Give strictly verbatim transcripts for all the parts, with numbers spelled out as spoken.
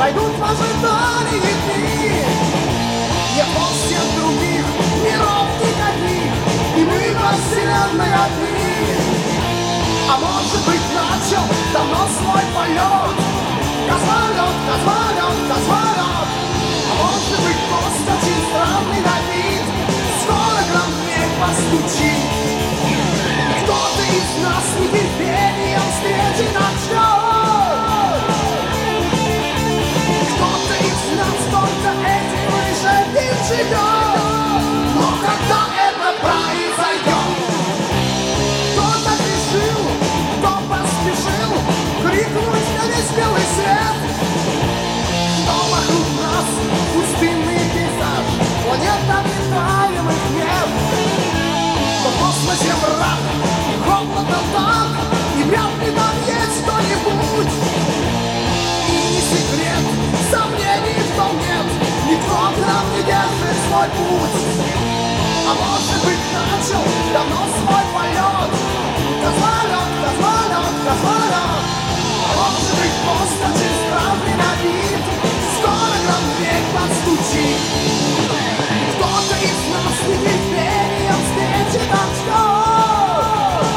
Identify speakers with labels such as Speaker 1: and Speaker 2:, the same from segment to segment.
Speaker 1: пройдут в ожидании дни. Нет всех других миров никаких, и мы во вселенной одни. А может быть, начал давно свой полет космолет, космолет, космолет. А может быть, просто очень странный на вид, скоро к нам в дверь постучит. Кто-то из нас нетерпением встретит нас ждет. Кто-то из нас только этим лишь один живет. Но когда это произойдет, кто так решил, кто поспешил крикнуть на весь белый свет, что вокруг нас пустынный пейзаж, планет обитаемых нет. Но в космосе мрак, холодно так, и вряд ли там есть кто-нибудь. И не секрет, сомнений в том нет, никто к нам не держит свой путь. А может быть, начал давно свой полет космолет, космолет, космолет. А может быть, просто очень странный на вид, скоро к нам в дверь постучит. Кто-то из нас нетерпением встретит нас ждет.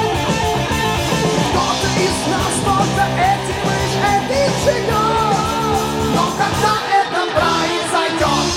Speaker 1: Кто-то из нас только этим лишь этим живет. Но когда это произойдет,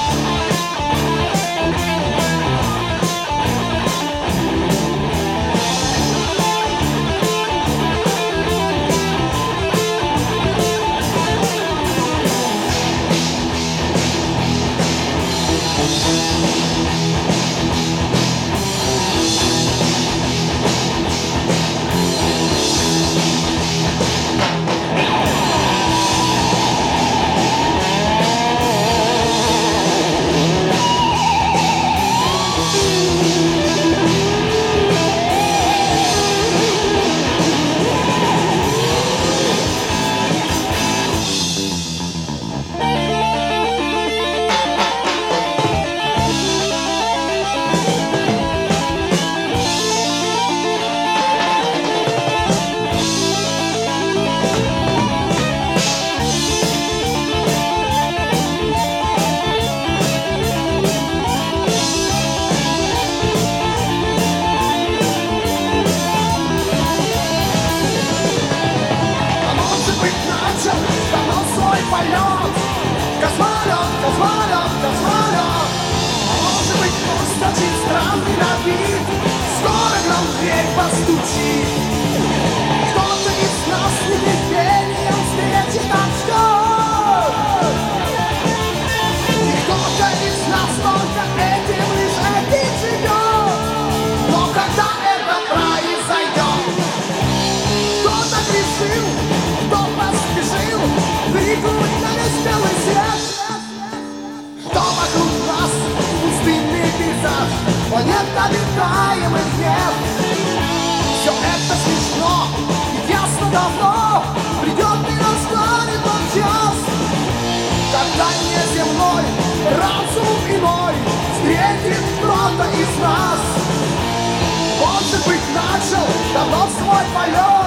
Speaker 1: полет космолет, космолет, космолет. А может быть, просто очень странный на вид, скоро к нам в дверь постучит. Кто-то из нас с нетерпением встретит нас ждет. И кто-то из нас только этим лишь один живет. Но когда это произойдет, кто так решил, кто поспешил крикнуть на весь белый свет, что вокруг нас пустынный пейзаж, планет обитаемых нет. Все это смешно, ведь ясно давно, придет и настанет тот час, когда неземной разум иной встретит кто-то из нас. Может быть, начал давно свой полет